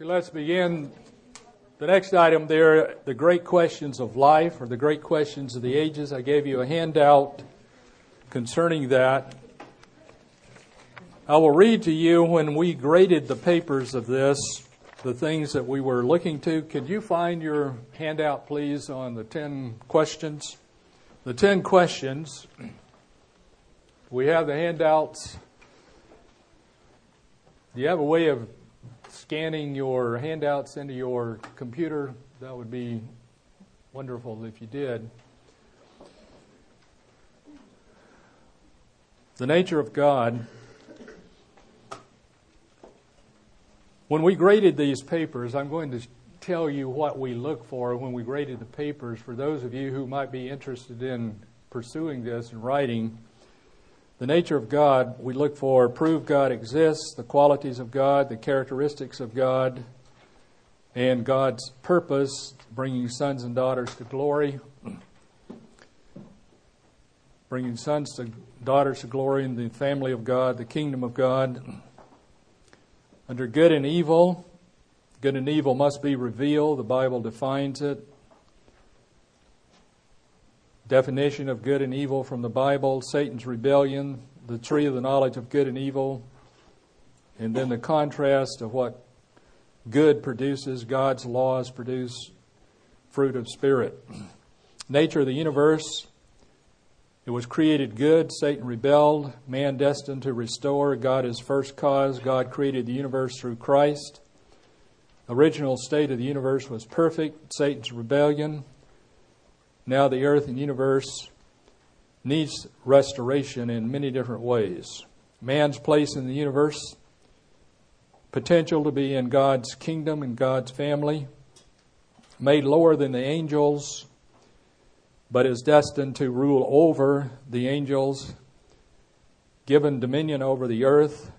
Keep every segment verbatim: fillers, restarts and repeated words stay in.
Okay, let's begin. The next item there, the great questions of life, or the great questions of the ages. I gave you a handout concerning that. I will read to you when we graded the papers of this, the things that we were looking to. Could you find your handout, please, on the ten questions? The ten questions. We have the handouts. Do you have a way of scanning your handouts into your computer? That would be wonderful if you did. The nature of God. When we graded these papers, I'm going to tell you what we look for when we graded the papers for those of you who might be interested in pursuing this and writing. The nature of God, we look for prove God exists, the qualities of God, the characteristics of God, and God's purpose, bringing sons and daughters to glory. Bringing sons and daughters to glory in the family of God, the kingdom of God. Under good and evil, good and evil must be revealed. The Bible defines it. Definition of good and evil from the Bible, Satan's rebellion, the tree of the knowledge of good and evil, and then the contrast of what good produces. God's laws produce fruit of spirit. Nature of the universe. It was created good. Satan rebelled. Man destined to restore. God is first cause. God created the universe through Christ. Original state of the universe was perfect. Satan's rebellion. Now the earth and universe needs restoration in many different ways. Man's place in the universe, potential to be in God's kingdom and God's family, made lower than the angels, but is destined to rule over the angels, given dominion over the earth,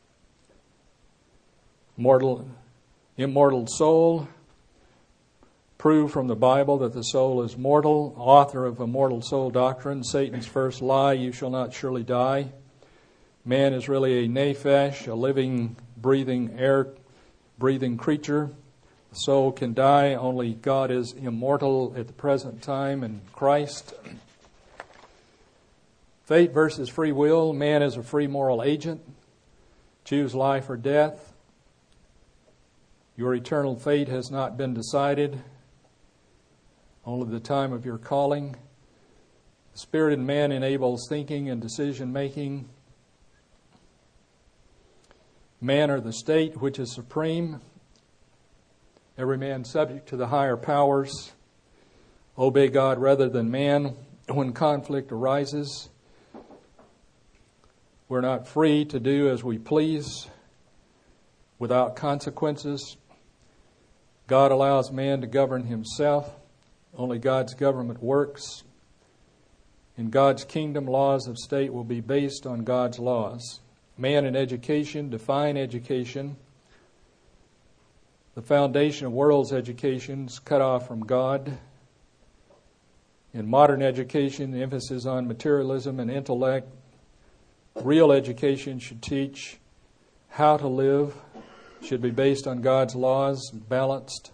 mortal, immortal soul. Prove from the Bible that the soul is mortal, author of immortal soul doctrine, Satan's first lie, you shall not surely die. Man is really a nephesh, a living, breathing, air-breathing creature. The soul can die, only God is immortal at the present time in Christ. Fate versus free will, man is a free moral agent. Choose life or death. Your eternal fate has not been decided. Only the time of your calling. The Spirit in man enables thinking and decision making. Man or the state which is supreme. Every man subject to the higher powers. Obey God rather than man when conflict arises. We're not free to do as we please without consequences. God allows man to govern himself. Only God's government works. In God's kingdom, laws of state will be based on God's laws. Man and education, define education. The foundation of world's education is cut off from God. In modern education, the emphasis on materialism and intellect. Real education should teach how to live, should be based on God's laws, balanced.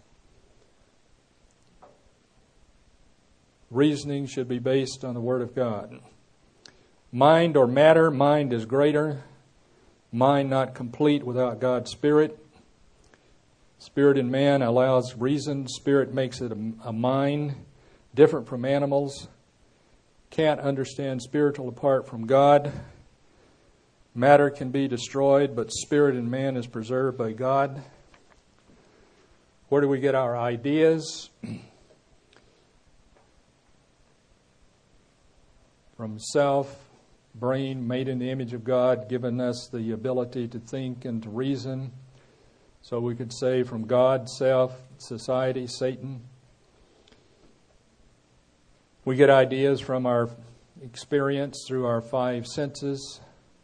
Reasoning should be based on the Word of God. Mind or matter, mind is greater. Mind not complete without God's Spirit. Spirit in man allows reason. Spirit makes it a, a mind, different from animals. Can't understand spiritual apart from God. Matter can be destroyed, but spirit in man is preserved by God. Where do we get our ideas? From self, brain, made in the image of God, given us the ability to think and to reason. So we could say from God, self, society, Satan. We get ideas from our experience through our five senses.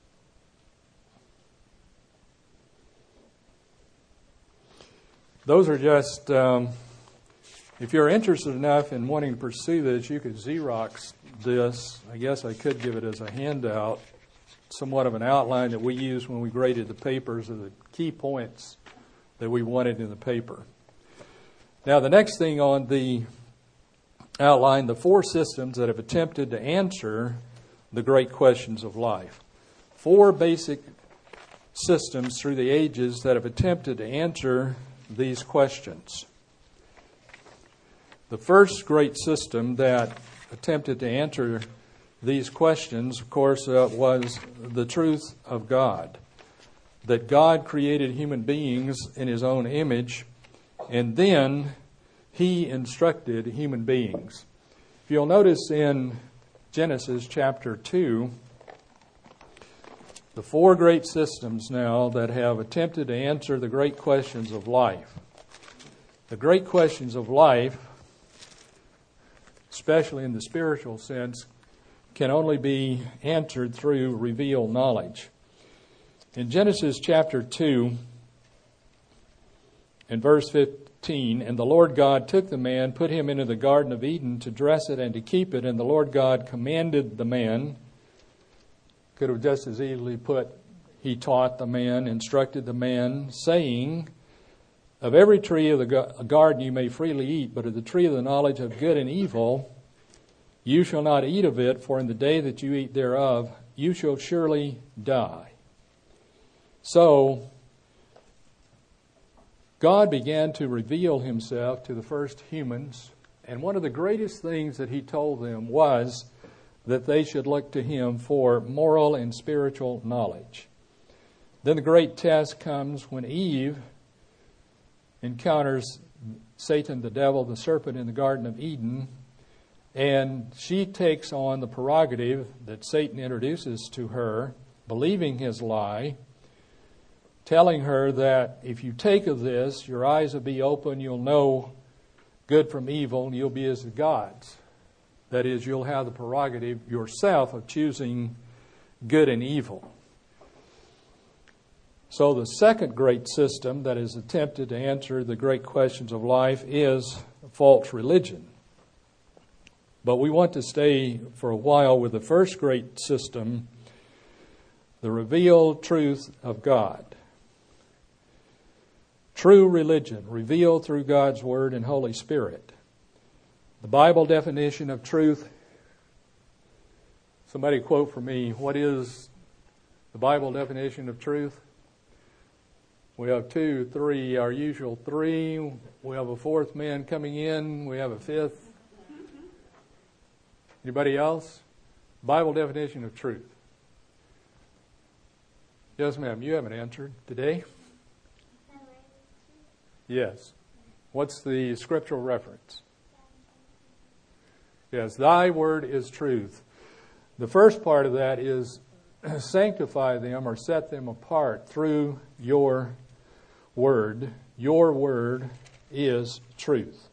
Those are just, um, if you're interested enough in wanting to pursue this, you could Xerox this. I guess I could give it as a handout, somewhat of an outline that we use when we graded the papers of the key points that we wanted in the paper. Now, the next thing on the outline, the four systems that have attempted to answer the great questions of life. Four basic systems through the ages that have attempted to answer these questions. The first great system that attempted to answer these questions, of course, uh, was the truth of God. That God created human beings in His own image, and then He instructed human beings. If you'll notice in Genesis chapter two, the four great systems now that have attempted to answer the great questions of life. The great questions of life, especially in the spiritual sense, can only be answered through revealed knowledge. In Genesis chapter two, in verse fifteen, and the Lord God took the man, put him into the Garden of Eden to dress it and to keep it, and the Lord God commanded the man. Could have just as easily put, He taught the man, instructed the man, saying, of every tree of the garden you may freely eat, but of the tree of the knowledge of good and evil you shall not eat of it, for in the day that you eat thereof you shall surely die. So, God began to reveal Himself to the first humans, and one of the greatest things that He told them was that they should look to Him for moral and spiritual knowledge. Then the great test comes when Eve encounters Satan, the devil, the serpent in the Garden of Eden, and she takes on the prerogative that Satan introduces to her, believing his lie, telling her that if you take of this, your eyes will be open, you'll know good from evil, and you'll be as the gods. That is, you'll have the prerogative yourself of choosing good and evil. So the second great system that has attempted to answer the great questions of life is false religion. But we want to stay for a while with the first great system, the revealed truth of God. True religion, revealed through God's Word and Holy Spirit. The Bible definition of truth. Somebody quote for me, what is the Bible definition of truth? We have two, three, our usual three. We have a fourth man coming in. We have a fifth. Anybody else? Bible definition of truth. Yes, ma'am. You haven't answered today. Yes. What's the scriptural reference? Yes, thy word is truth. The first part of that is sanctify them or set them apart through your word. Your word is truth.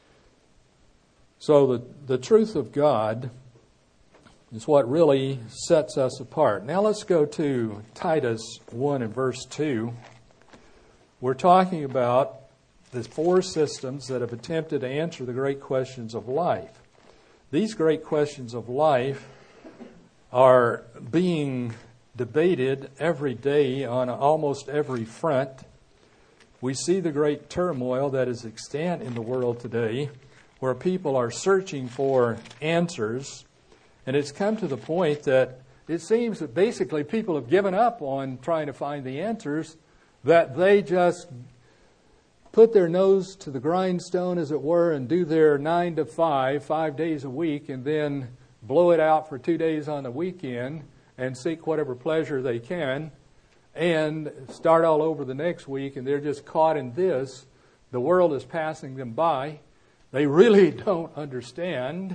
So the, the truth of God is what really sets us apart. Now let's go to Titus one and verse two. We're talking about the four systems that have attempted to answer the great questions of life. These great questions of life are being debated every day on almost every front. We see the great turmoil that is extant in the world today, where people are searching for answers, and it's come to the point that it seems that basically people have given up on trying to find the answers, that they just put their nose to the grindstone, as it were, and do their nine to five, five days a week, and then blow it out for two days on the weekend and seek whatever pleasure they can and start all over the next week, and they're just caught in this. The world is passing them by. They really don't understand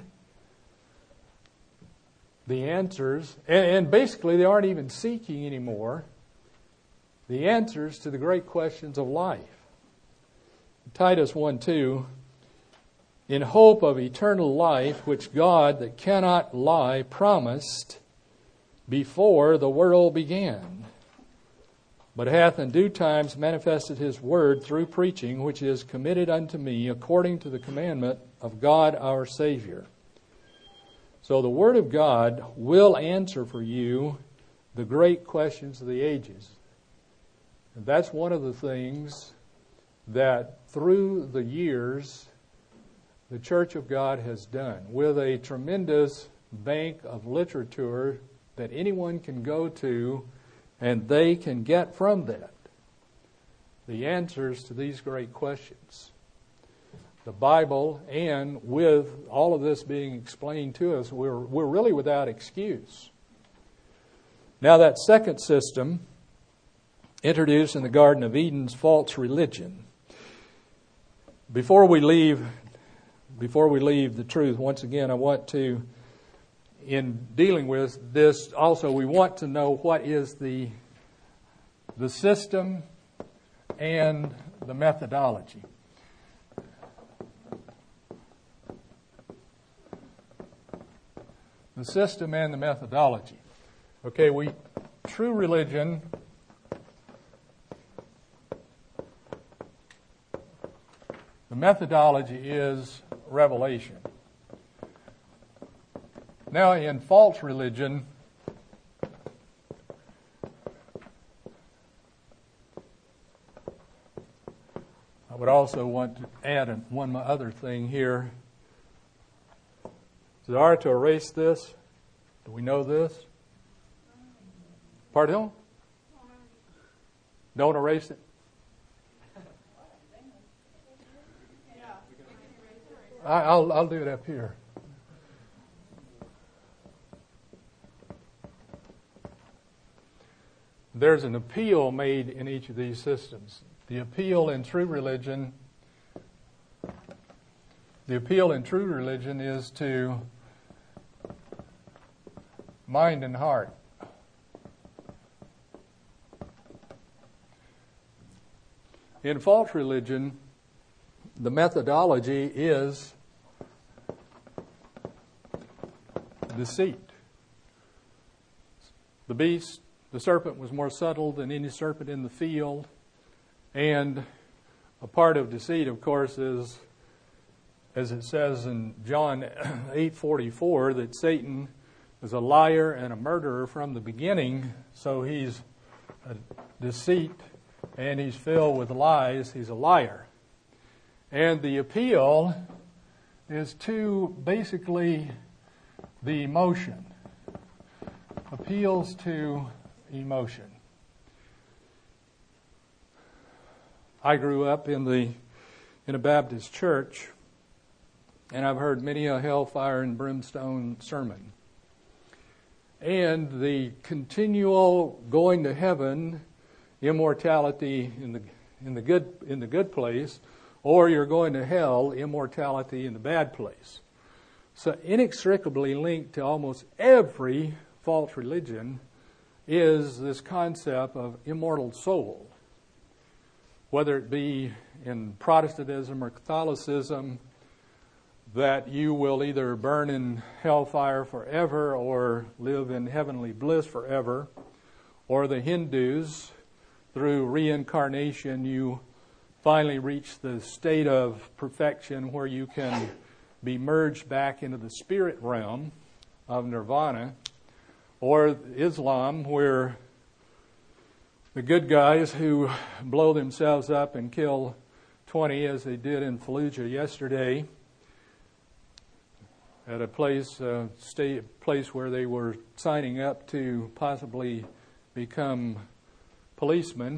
the answers, and, and basically they aren't even seeking anymore the answers to the great questions of life. Titus one two, in hope of eternal life, which God that cannot lie promised before the world began, but hath in due times manifested His word through preaching, which is committed unto me according to the commandment of God our Savior. So the Word of God will answer for you the great questions of the ages. And that's one of the things that through the years the Church of God has done, with a tremendous bank of literature that anyone can go to and they can get from that the answers to these great questions. The Bible, and with all of this being explained to us, we're, we're really without excuse. Now, that second system, introduced in the Garden of Eden's false religion. Before we leave, before we leave the truth, once again, I want to, in dealing with this, also we want to know what is the the system and the methodology. The system and the methodology. Okay, we true religion the methodology is revelation. Now, in false religion, I would also want to add one other thing here. Is it hard to erase this? Do we know this? Pardon? Don't erase it? I, I'll, I'll do it up here. There's an appeal made in each of these systems. The appeal in true religion, the appeal in true religion is to mind and heart. In false religion, the methodology is deceit. The beast, the serpent, was more subtle than any serpent in the field. And a part of deceit, of course, is, as it says in John eight forty-four, that Satan is a liar and a murderer from the beginning. So he's a deceit and he's filled with lies. He's a liar. And the appeal is to basically the emotion. Appeals to emotion. I grew up in the in a Baptist church, and I've heard many a hellfire and brimstone sermon. And the continual going to heaven, immortality in the in the good in the good place, or you're going to hell, immortality in the bad place. So inextricably linked to almost every false religion is this concept of immortal soul. Whether it be in Protestantism or Catholicism, that you will either burn in hellfire forever or live in heavenly bliss forever, or the Hindus, through reincarnation, you finally reach the state of perfection where you can be merged back into the spirit realm of nirvana, or Islam, where the good guys who blow themselves up and kill twenty, as they did in Fallujah yesterday, at a place, uh, stay, place where they were signing up to possibly become policemen,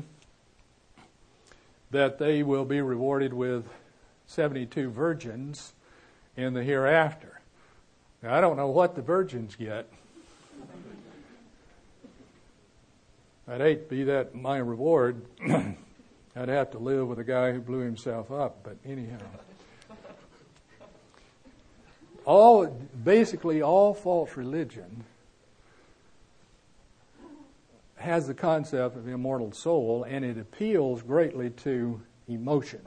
that they will be rewarded with seventy-two virgins in the hereafter. Now, I don't know what the virgins get. I'd hate to be that my reward. I'd have to live with a guy who blew himself up, but anyhow. All, basically all false religion has the concept of immortal soul, and it appeals greatly to emotion.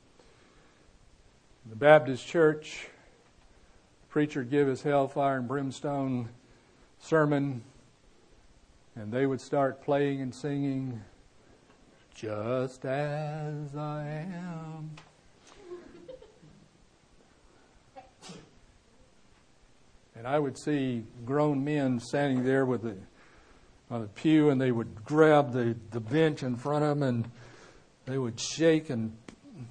The Baptist church, the preacher would give his hellfire and brimstone sermon, and they would start playing and singing, "Just as I am." And I would see grown men standing there with the on the pew, and they would grab the, the bench in front of them, and they would shake and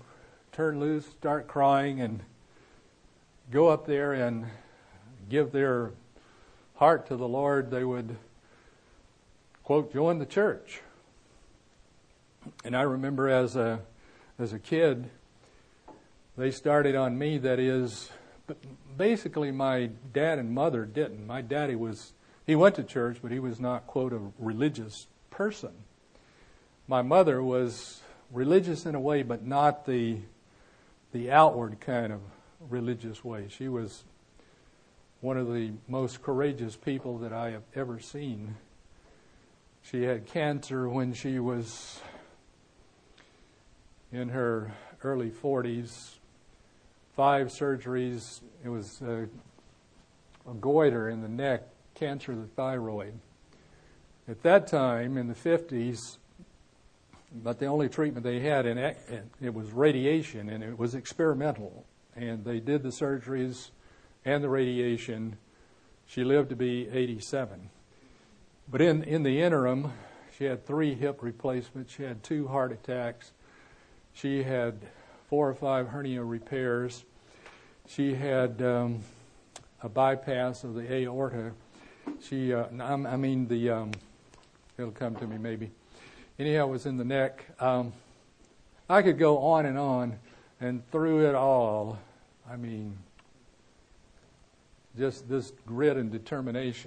turn loose, start crying, and go up there and give their heart to the Lord, they would, quote, join the church. And I remember as a as a kid, they started on me, that is, but basically my dad and mother didn't. My daddy was, he went to church, but he was not, quote, a religious person. My mother was religious in a way, but not the the outward kind of religious way. She was one of the most courageous people that I have ever seen. She had cancer when she was in her early forties, five surgeries. It was a, a goiter in the neck, cancer of the thyroid. At that time, in the fifties, but the only treatment they had, in it, it was radiation, and it was experimental. And they did the surgeries and the radiation. She lived to be eighty-seven. But in, in the interim, she had three hip replacements. She had two heart attacks. She had four or five hernia repairs. She had um, a bypass of the aorta. She, uh, I mean, the um, it'll come to me maybe. Anyhow, it was in the neck. Um, I could go on and on, and through it all, I mean, just this grit and determination.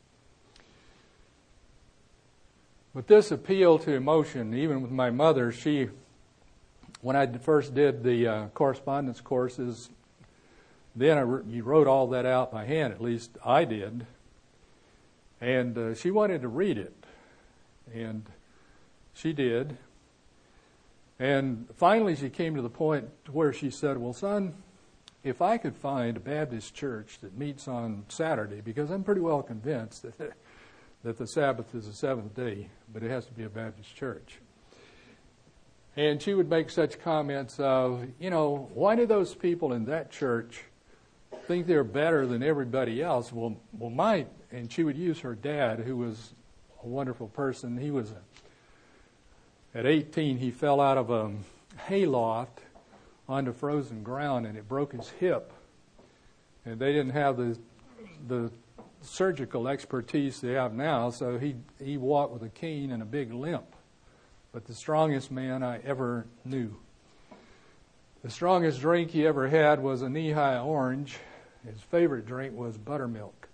But this appeal to emotion, even with my mother, she, when I first did the uh, correspondence courses, then I re- you wrote all that out by hand, at least I did. And uh, she wanted to read it. And she did. And finally she came to the point where she said, well, son, if I could find a Baptist church that meets on Saturday, because I'm pretty well convinced that, that the Sabbath is the seventh day, but it has to be a Baptist church. And she would make such comments of, you know, why do those people in that church think they're better than everybody else? Well, well, my, and she would use her dad, who was a wonderful person. He was a At eighteen, he fell out of a hayloft onto frozen ground, and it broke his hip. And they didn't have the the surgical expertise they have now, so he he walked with a cane and a big limp. But the strongest man I ever knew. The strongest drink he ever had was a knee-high orange. His favorite drink was buttermilk.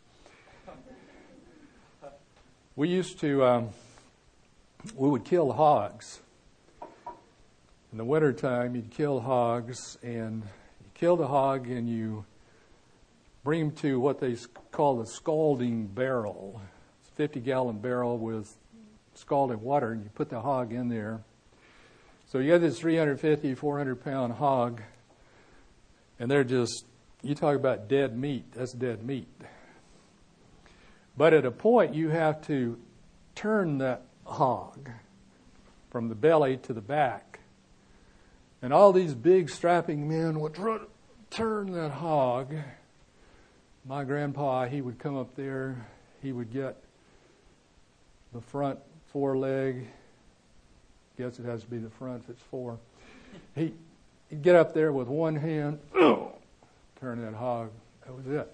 We used to... Um, We would kill hogs. In the wintertime, you'd kill hogs, and you kill the hog and you bring him to what they call the scalding barrel. It's a fifty-gallon barrel with scalding water, and you put the hog in there. So you have this three hundred fifty, four hundred pound hog, and they're just, you talk about dead meat, that's dead meat. But at a point, you have to turn that hog from the belly to the back. And all these big strapping men would run, turn that hog. My grandpa, he would come up there, he would get the front foreleg. Guess it has to be the front if it's four. He, he'd get up there with one hand, turn that hog. That was it.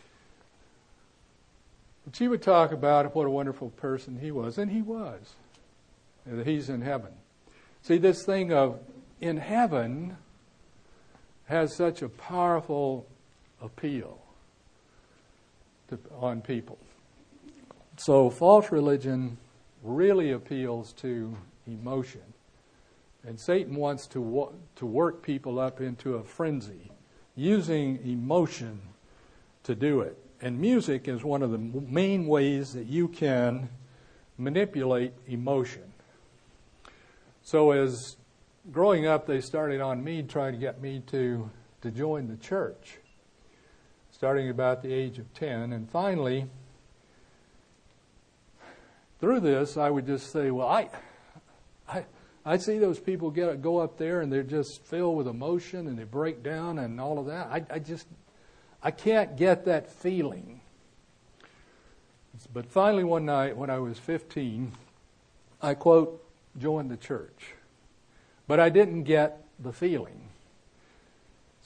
But she would talk about what a wonderful person he was, and he was. And that he's in heaven. See, this thing of in heaven has such a powerful appeal to, on people. So false religion really appeals to emotion. And Satan wants to wo- to work people up into a frenzy, using emotion to do it. And music is one of the main ways that you can manipulate emotion. So as growing up, they started on me, trying to get me to, to join the church, starting about the age of ten. And finally, through this, I would just say, well, I I, I see those people get go up there and they're just filled with emotion and they break down and all of that. I, I just... I can't get that feeling. But finally one night when I was fifteen, I, quote, joined the church. But I didn't get the feeling.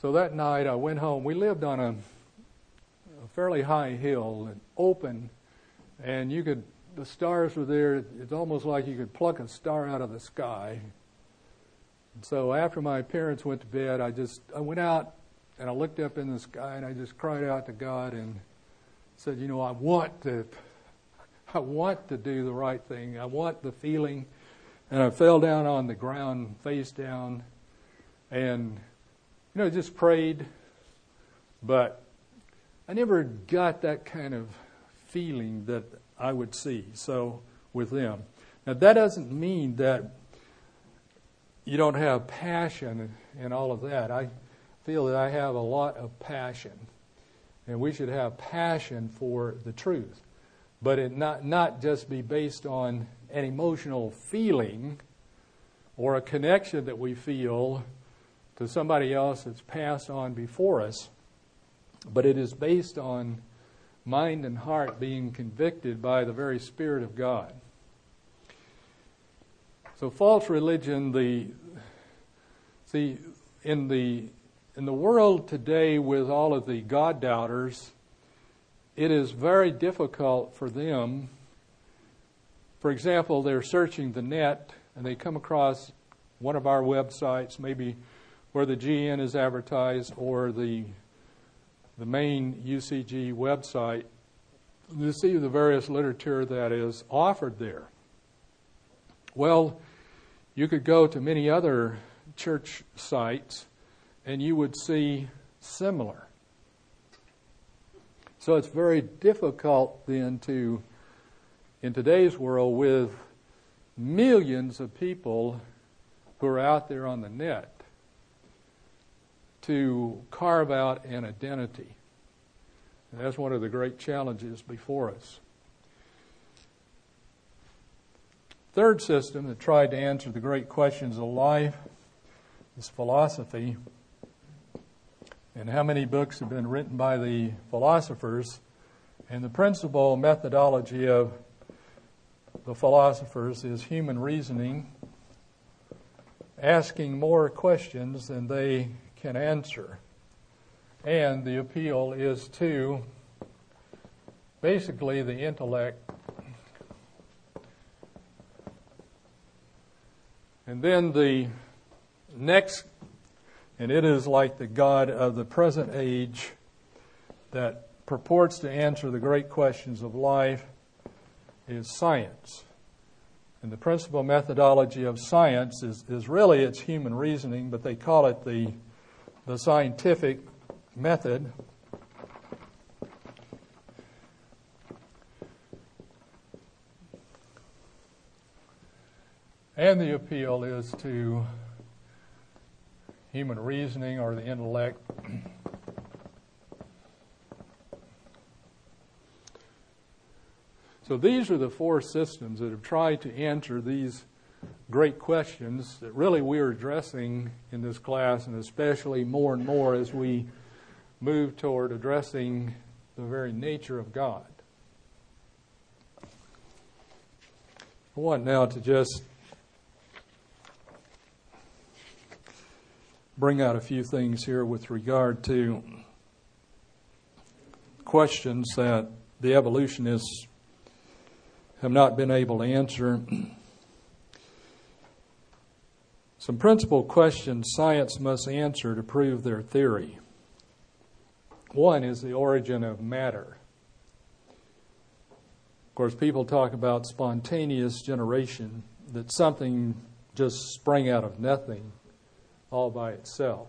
So that night I went home. We lived on a, a fairly high hill and open, and you could, the stars were there. It's almost like you could pluck a star out of the sky. And so after my parents went to bed, I just, I went out and I looked up in the sky and I just cried out to God and said, you know, I want to, I want to do the right thing. I want the feeling. And I fell down on the ground, face down, and, you know, just prayed. But I never got that kind of feeling that I would see, so, with them. Now, that doesn't mean that you don't have passion and all of that. I feel that I have a lot of passion, and we should have passion for the truth, but it not not just be based on an emotional feeling or a connection that we feel to somebody else that's passed on before us, but it is based on mind and heart being convicted by the very Spirit of God. So false religion, the see in the in the world today with all of the God doubters, it is very difficult for them. For example, they're searching the net and they come across one of our websites, maybe where the G N is advertised or the the main U C G website, to see the various literature that is offered there. Well, you could go to many other church sites and you would see similar. So it's very difficult then to, in today's world with millions of people who are out there on the net, to carve out an identity. And that's one of the great challenges before us. Third system that tried to answer the great questions of life is philosophy. And how many books have been written by the philosophers? And the principal methodology of the philosophers is human reasoning, asking more questions than they can answer. And the appeal is to basically the intellect. And then the next, and it is like the God of the present age that purports to answer the great questions of life, is science. And the principal methodology of science is, is really it's human reasoning, but they call it the, the scientific method. And the appeal is to human reasoning or the intellect. So these are the four systems that have tried to answer these great questions that really we're addressing in this class, and especially more and more as we move toward addressing the very nature of God. I want now to just bring out a few things here with regard to questions that the evolutionists have not been able to answer. Some principal questions science must answer to prove their theory. One is the origin of matter. Of course, people talk about spontaneous generation, that something just sprang out of nothing all by itself.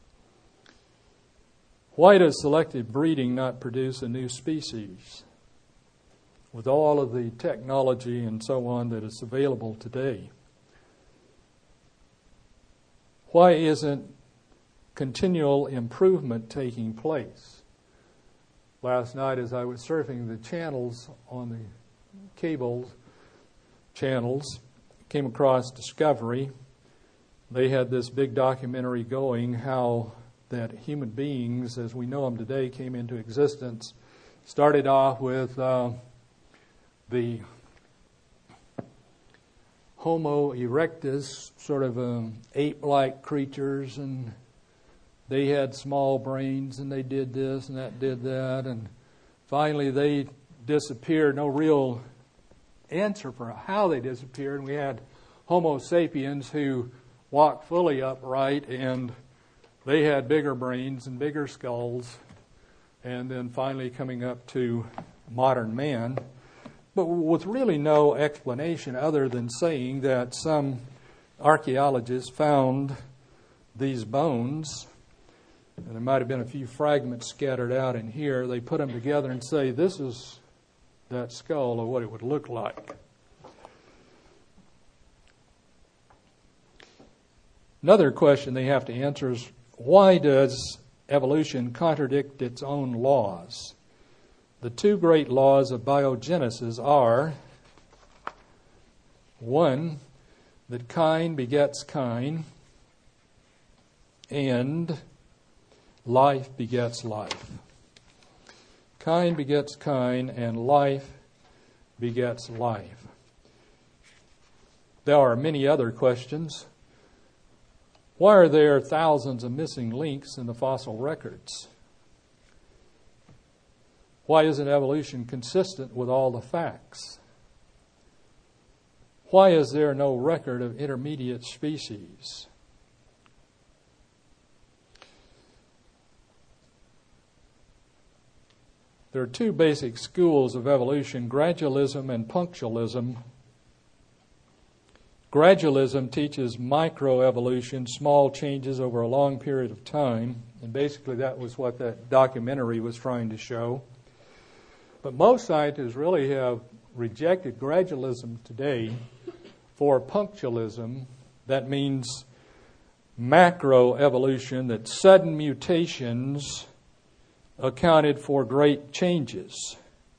Why does selective breeding not produce a new species with all of the technology and so on that is available today? Why isn't continual improvement taking place? Last night as I was surfing the channels on the cable channels, came across Discovery. They had this big documentary going, how that human beings, as we know them today, came into existence. Started off with uh, the Homo erectus, sort of um, ape-like creatures, and they had small brains and they did this and that did that, and finally they disappeared. No real answer for how they disappeared. And we had Homo sapiens who walked fully upright, and they had bigger brains and bigger skulls, and then finally coming up to modern man, but with really no explanation other than saying that some archaeologists found these bones, and there might have been a few fragments scattered out in here. They put them together and say, this is that skull, or what it would look like. Another question they have to answer is, why does evolution contradict its own laws? The two great laws of biogenesis are, one, that kind begets kind, and life begets life. Kind begets kind, and life begets life. There are many other questions. Why are there thousands of missing links in the fossil records? Why isn't evolution consistent with all the facts? Why is there no record of intermediate species? There are two basic schools of evolution, gradualism and punctualism. Gradualism teaches microevolution, small changes over a long period of time, and basically that was what that documentary was trying to show. But most scientists really have rejected gradualism today for punctualism. That means macroevolution, that sudden mutations accounted for great changes.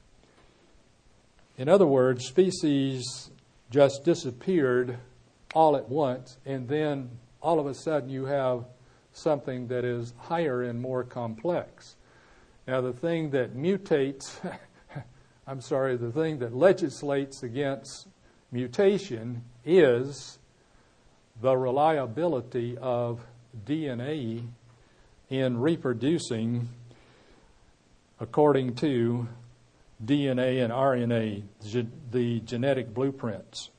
In other words, species just disappeared all at once, and then all of a sudden you have something that is higher and more complex. Now, the thing that mutates, I'm sorry, the thing that legislates against mutation is the reliability of D N A in reproducing according to D N A and R N A, the genetic blueprints.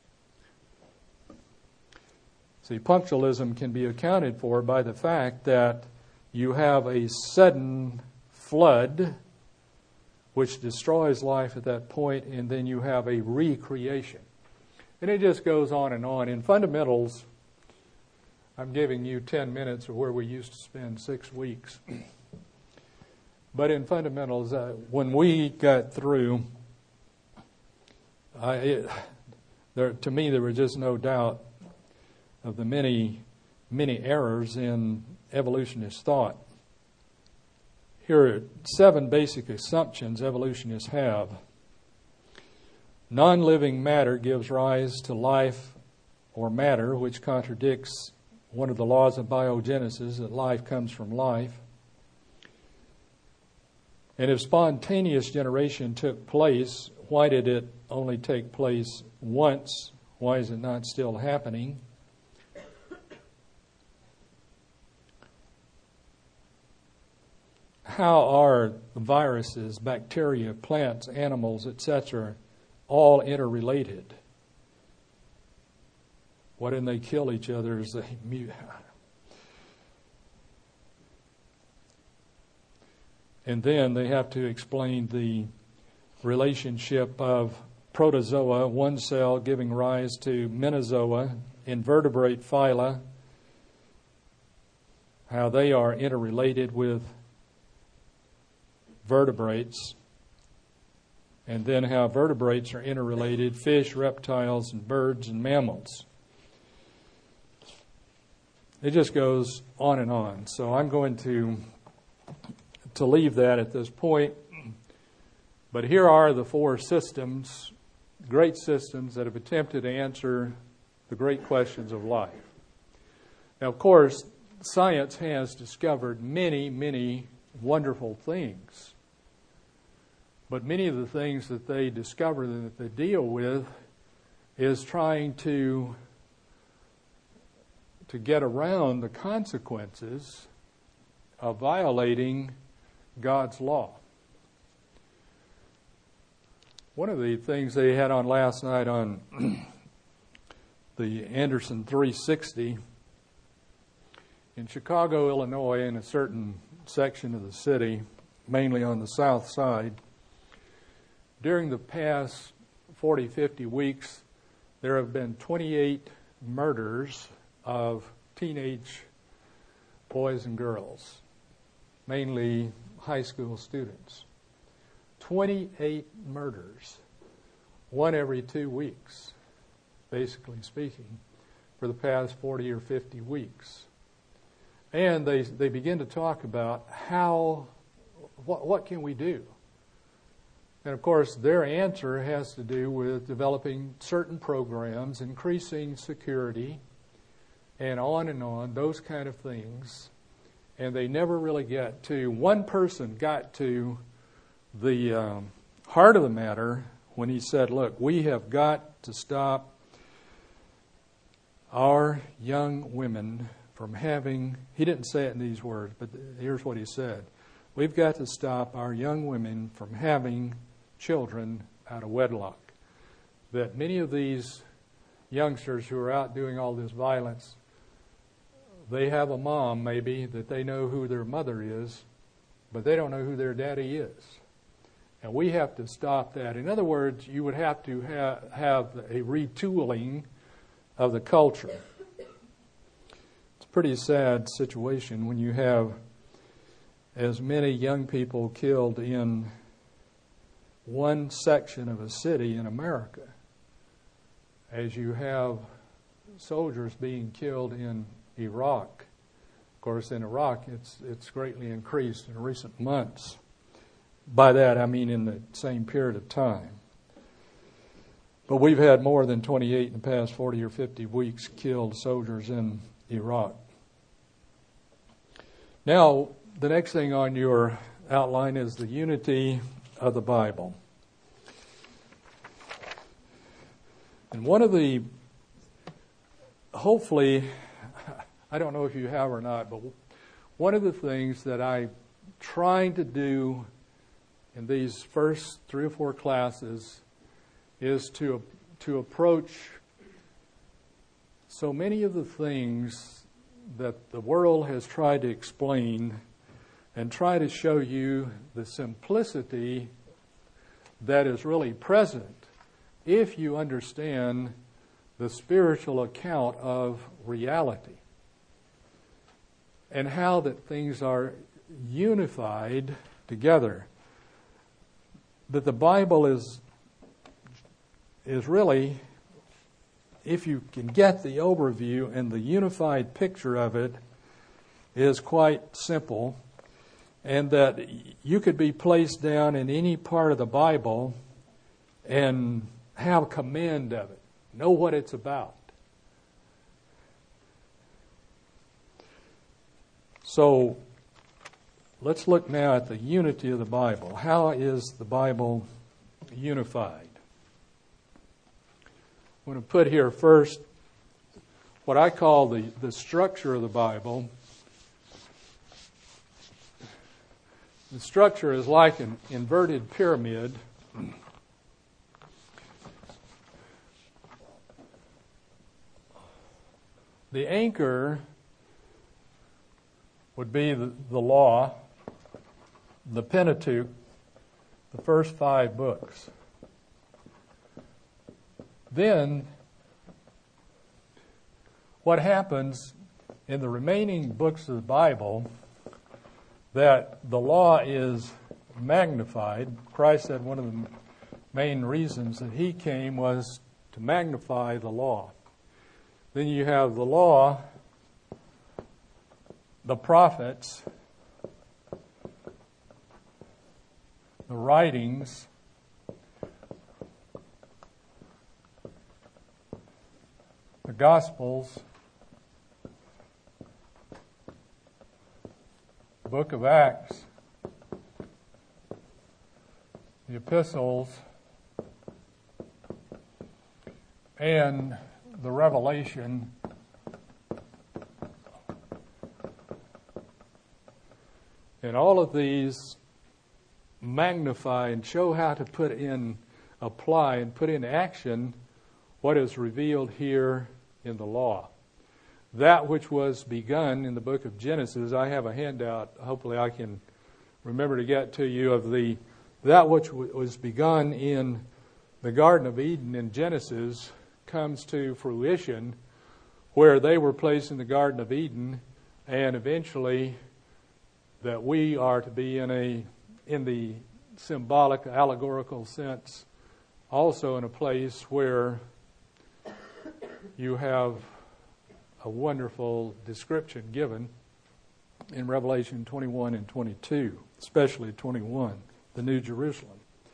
See, punctualism can be accounted for by the fact that you have a sudden flood which destroys life at that point, and then you have a recreation. And it just goes on and on. In fundamentals, I'm giving you ten minutes of where we used to spend six weeks. But in fundamentals, uh, when we got through, I, it, there, to me there was just no doubt of the many, many errors in evolutionist thought. Here are seven basic assumptions evolutionists have. Non-living matter gives rise to life or matter, which contradicts one of the laws of biogenesis, that life comes from life. And if spontaneous generation took place, why did it only take place once? Why is it not still happening? How are viruses, bacteria, plants, animals, et cetera, all interrelated? Why didn't they kill each other as they mutate? And then they have to explain the relationship of protozoa, one cell giving rise to menozoa, invertebrate phyla, how they are interrelated with vertebrates, and then how vertebrates are interrelated, fish, reptiles, and birds and mammals. It just goes on and on. So I'm going to to leave that at this point. But here are the four systems, great systems, that have attempted to answer the great questions of life. Now, of course, science has discovered many, many wonderful things. But many of the things that they discover that they deal with is trying to, to get around the consequences of violating God's law. One of the things they had on last night on the Anderson three sixty in Chicago, Illinois, in a certain section of the city, mainly on the south side, during the past forty, fifty weeks, there have been twenty-eight murders of teenage boys and girls, mainly high school students. twenty-eight murders, one every two weeks, basically speaking, for the past forty or fifty weeks. And they they begin to talk about how, what, what can we do? And of course, their answer has to do with developing certain programs, increasing security, and on and on, those kind of things. And they never really get to, one person got to the um, heart of the matter when he said, look, we have got to stop our young women from having, he didn't say it in these words, but here's what he said. We've got to stop our young women from having children out of wedlock. That many of these youngsters who are out doing all this violence, they have a mom maybe that they know who their mother is, but they don't know who their daddy is. And we have to stop that. In other words, you would have to ha- have a retooling of the culture. It's a pretty sad situation when you have as many young people killed in one section of a city in America as you have soldiers being killed in Iraq. Of course, in Iraq, it's it's greatly increased in recent months. By that, I mean in the same period of time. But we've had more than twenty-eight in the past forty or fifty weeks killed soldiers in Iraq. Now, the next thing on your outline is the unity of the Bible. And one of the, hopefully, I don't know if you have or not, but one of the things that I'm trying to do in these first three or four classes is to to approach so many of the things that the world has tried to explain and try to show you the simplicity that is really present if you understand the spiritual account of reality and how that things are unified together. That the Bible is is really, if you can get the overview and the unified picture of it, is quite simple, and that you could be placed down in any part of the Bible and have command of it, know what it's about. So let's look now at the unity of the Bible. How is the Bible unified? I'm going to put here first what I call the, the structure of the Bible. The structure is like an inverted pyramid. The anchor would be the, the law, the Pentateuch, the first five books. Then, what happens in the remaining books of the Bible, that the law is magnified. Christ said one of the main reasons that he came was to magnify the law. Then you have the law, the prophets, the writings, the Gospels, the book of Acts, the epistles, and the Revelation And all of these magnify and show how to put in, apply and put in action what is revealed here in the law. That which was begun in the book of Genesis, I have a handout, hopefully I can remember to get to you, of the that which w- was begun in the Garden of Eden in Genesis comes to fruition where they were placed in the Garden of Eden, and eventually that we are to be in a in the symbolic, allegorical sense, also in a place where you have a wonderful description given in Revelation twenty-one and twenty-two, especially twenty-one, the New Jerusalem.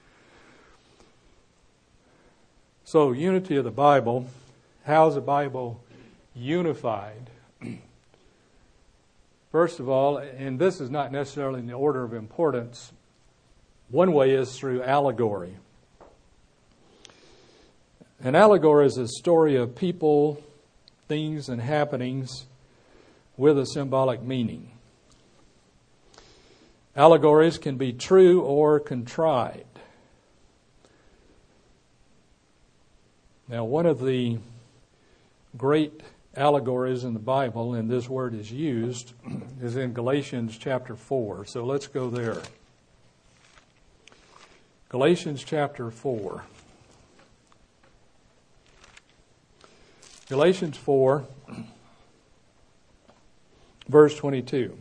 So, unity of the Bible. How is the Bible unified? First of all, and this is not necessarily in the order of importance, one way is through allegory. An allegory is a story of people, things, and happenings with a symbolic meaning. Allegories can be true or contrived. Now, one of the great allegories in the Bible, and this word is used, is in Galatians chapter four. So let's go there. Galatians chapter four. Galatians four, verse twenty-two.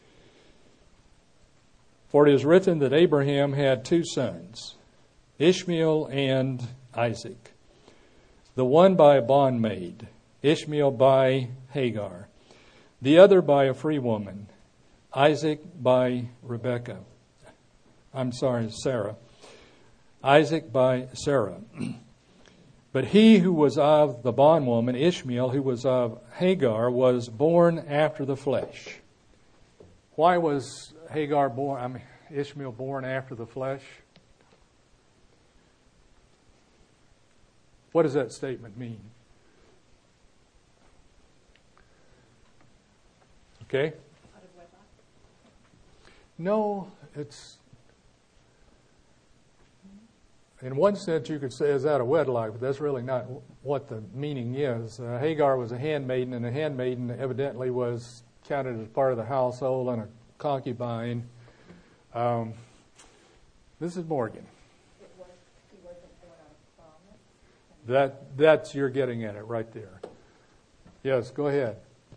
For it is written that Abraham had two sons, Ishmael and Isaac, the one by a bondmaid, Ishmael by Hagar, the other by a free woman, Isaac by Rebekah. I'm sorry, Sarah. Isaac by Sarah. But he who was of the bondwoman, Ishmael, who was of Hagar, was born after the flesh. Why was Hagar born, I mean, Ishmael born after the flesh? What does that statement mean? Okay? No, it's, in one sense you could say is out of wedlock, but that's really not what the meaning is. Uh, Hagar was a handmaiden, and a handmaiden evidently was counted as part of the household and a concubine. Um, this is Morgan. It was, he wasn't born out of promise. That, that's, you're getting at it right there. Yes, go ahead.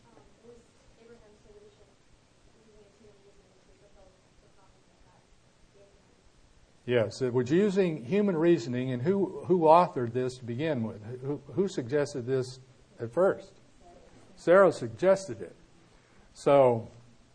Yes, it was using human reasoning, and who who authored this to begin with? Who, who suggested this at first? Sarah suggested it. So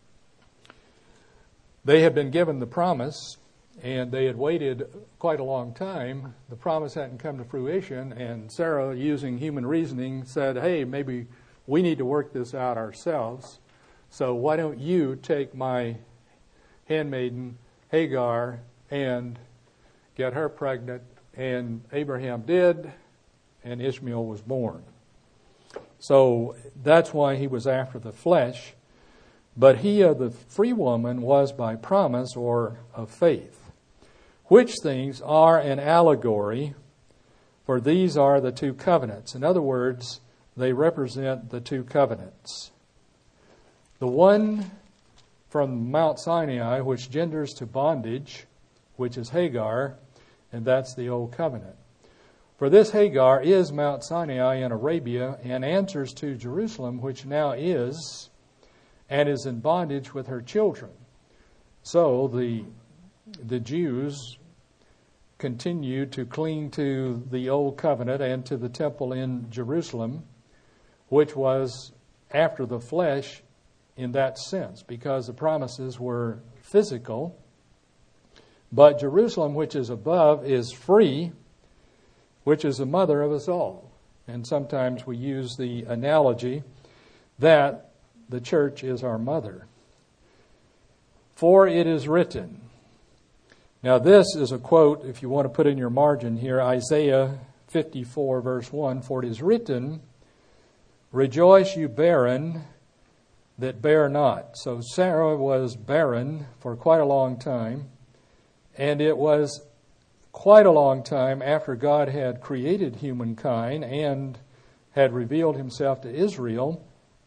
they had been given the promise, and they had waited quite a long time. The promise hadn't come to fruition, and Sarah, using human reasoning, said, hey, maybe we need to work this out ourselves. So why don't you take my handmaiden, Hagar, and get her pregnant? And Abraham did, and Ishmael was born. So that's why he was after the flesh. But he of the free woman was by promise or of faith, which things are an allegory, for these are the two covenants. In other words, they represent the two covenants. The one from Mount Sinai, which genders to bondage, which is Hagar, and that's the Old Covenant. For this Hagar is Mount Sinai in Arabia and answers to Jerusalem, which now is and is in bondage with her children. So the the Jews continue to cling to the Old Covenant and to the temple in Jerusalem, which was after the flesh in that sense, because the promises were physical. But Jerusalem, which is above, is free, which is the mother of us all. And sometimes we use the analogy that the church is our mother. For it is written. Now this is a quote, if you want to put in your margin here, Isaiah fifty-four, verse one. For it is written, rejoice, you barren, that bear not. So Sarah was barren for quite a long time, and it was quite a long time after God had created humankind and had revealed himself to Israel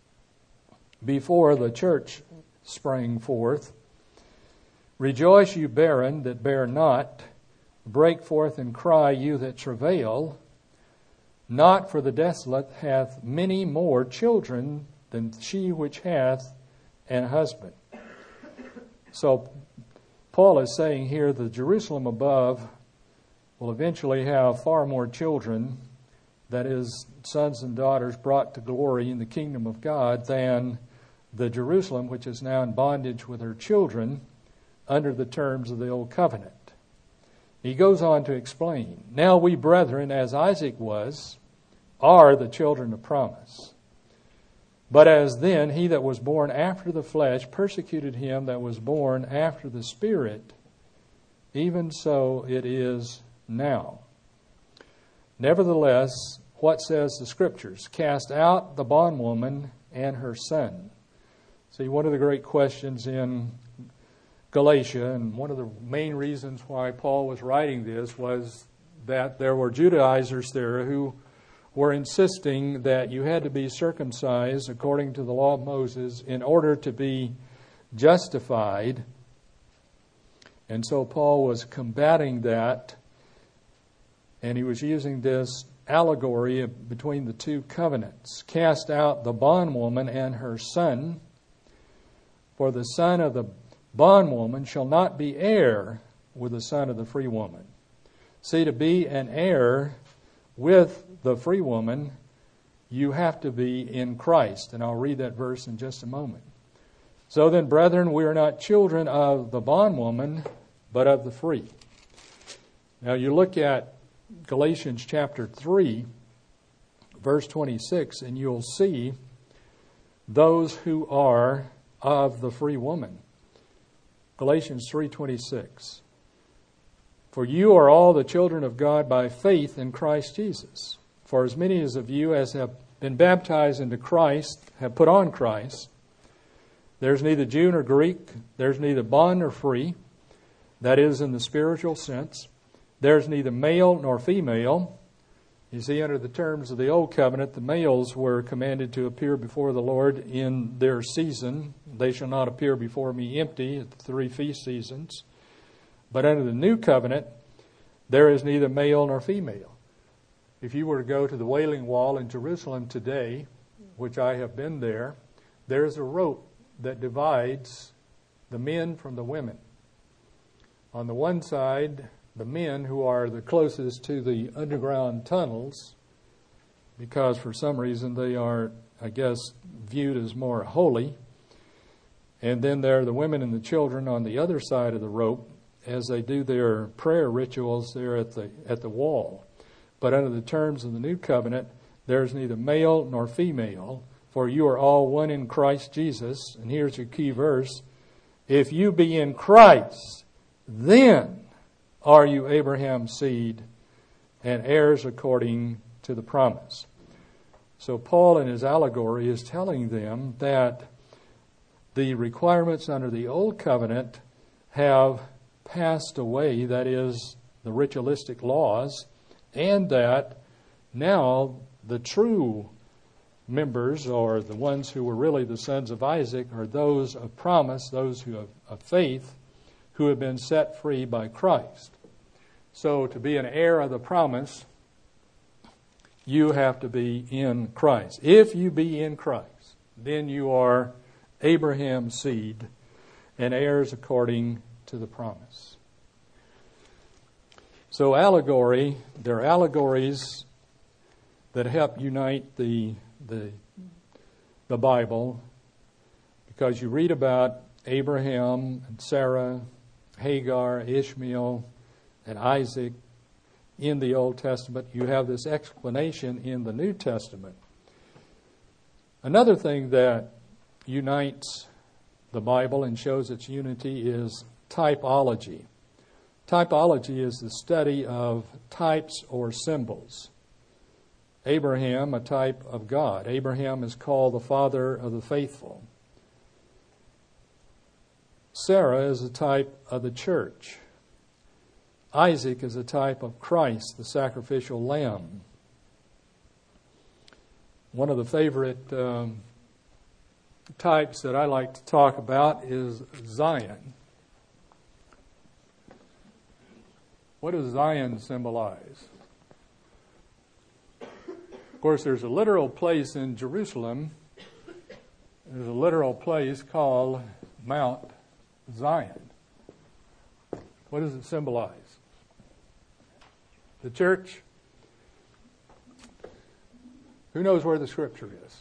before the church sprang forth. Rejoice, you barren that bear not. Break forth and cry, you that travail. Not for the desolate hath many more children than she which hath an husband. So Paul is saying here the Jerusalem above will eventually have far more children, that is, sons and daughters brought to glory in the kingdom of God, than the Jerusalem which is now in bondage with her children under the terms of the old covenant. He goes on to explain, now we brethren, as Isaac was, are the children of promise. But as then he that was born after the flesh persecuted him that was born after the Spirit, even so it is now. Nevertheless, what says the Scriptures? Cast out the bondwoman and her son. See, one of the great questions in Galatia, and one of the main reasons why Paul was writing this, was that there were Judaizers there who were insisting that you had to be circumcised according to the law of Moses in order to be justified. And so Paul was combating that, and he was using this allegory between the two covenants. Cast out the bondwoman and her son, for the son of the bondwoman shall not be heir with the son of the free woman. See, to be an heir with the free woman, you have to be in Christ. And I'll read that verse in just a moment. So then, brethren, we are not children of the bondwoman, but of the free. Now you look at Galatians chapter three, verse twenty-six, and you'll see those who are of the free woman. Galatians three twenty-six. For you are all the children of God by faith in Christ Jesus. For as many as of you as have been baptized into Christ have put on Christ. There's neither Jew nor Greek. There's neither bond nor free. That is, in the spiritual sense. There's neither male nor female. You see, under the terms of the Old Covenant, the males were commanded to appear before the Lord in their season. They shall not appear before me empty at the three feast seasons. But under the New Covenant, there is neither male nor female. If you were to go to the Wailing Wall in Jerusalem today, which I have been there, there's a rope that divides the men from the women. On the one side, the men who are the closest to the underground tunnels, because for some reason they are, I guess, viewed as more holy. And then there are the women and the children on the other side of the rope as they do their prayer rituals there at the at the wall. But under the terms of the New Covenant, there's neither male nor female, for you are all one in Christ Jesus. And here's your key verse. If you be in Christ, then are you Abraham's seed and heirs according to the promise. So Paul in his allegory is telling them that the requirements under the Old Covenant have passed away, that is, the ritualistic laws, and that now the true members, or the ones who were really the sons of Isaac, are those of promise, those who have of faith, who have been set free by Christ. So to be an heir of the promise, you have to be in Christ. If you be in Christ, then you are Abraham's seed and heirs according to the promise. So allegory, there are allegories that help unite the, the, the Bible, because you read about Abraham and Sarah, Hagar, Ishmael, and Isaac in the Old Testament. You have this explanation in the New Testament. Another thing that unites the Bible and shows its unity is typology. Typology is the study of types or symbols. Abraham, a type of God. Abraham is called the father of the faithful. Sarah is a type of the church. Isaac is a type of Christ, the sacrificial lamb. One of the favorite um, types that I like to talk about is Zion. What does Zion symbolize? Of course, there's a literal place in Jerusalem. There's a literal place called Mount Zion. What does it symbolize? The church? Who knows where the scripture is?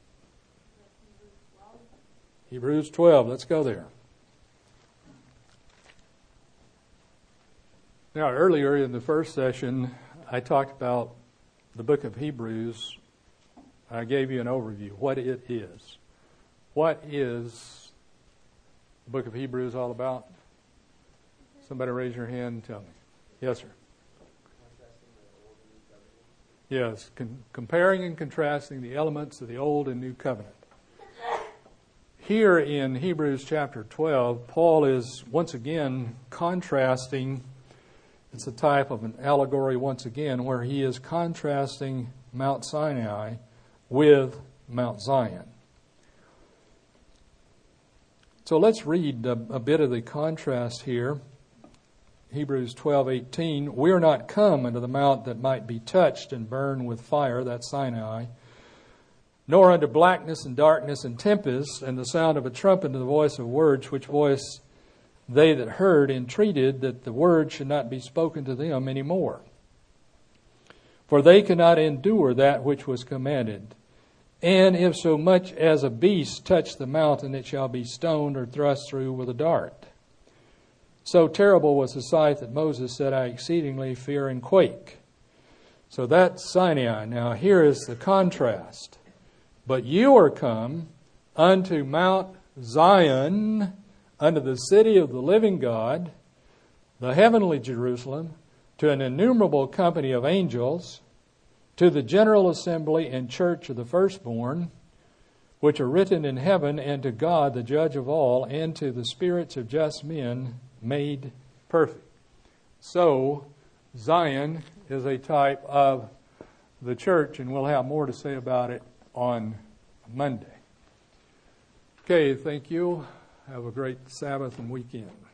Hebrews twelve. Let's go there. Now, earlier in the first session, I talked about the book of Hebrews. I gave you an overview, what it is. What is the book of Hebrews all about? Somebody raise your hand and tell me. Yes, sir. Yes, con- comparing and contrasting the elements of the Old and New Covenant. Here in Hebrews chapter twelve, Paul is once again contrasting. It's a type of an allegory once again where he is contrasting Mount Sinai with Mount Zion. So let's read a, a bit of the contrast here. Hebrews twelve eighteen. We are not come unto the mount that might be touched and burned with fire, that's Sinai, nor unto blackness and darkness and tempest and the sound of a trumpet and the voice of words, which voice they that heard entreated that the word should not be spoken to them any more. For they cannot endure that which was commanded. And if so much as a beast touch the mountain, it shall be stoned or thrust through with a dart. So terrible was the sight that Moses said, I exceedingly fear and quake. So that's Sinai. Now here is the contrast. But you are come unto Mount Zion, unto the city of the living God, the heavenly Jerusalem, to an innumerable company of angels, to the general assembly and church of the firstborn, which are written in heaven, and to God, the judge of all, and to the spirits of just men made perfect. So, Zion is a type of the church, and we'll have more to say about it on Monday. Okay, thank you. Have a great Sabbath and weekend.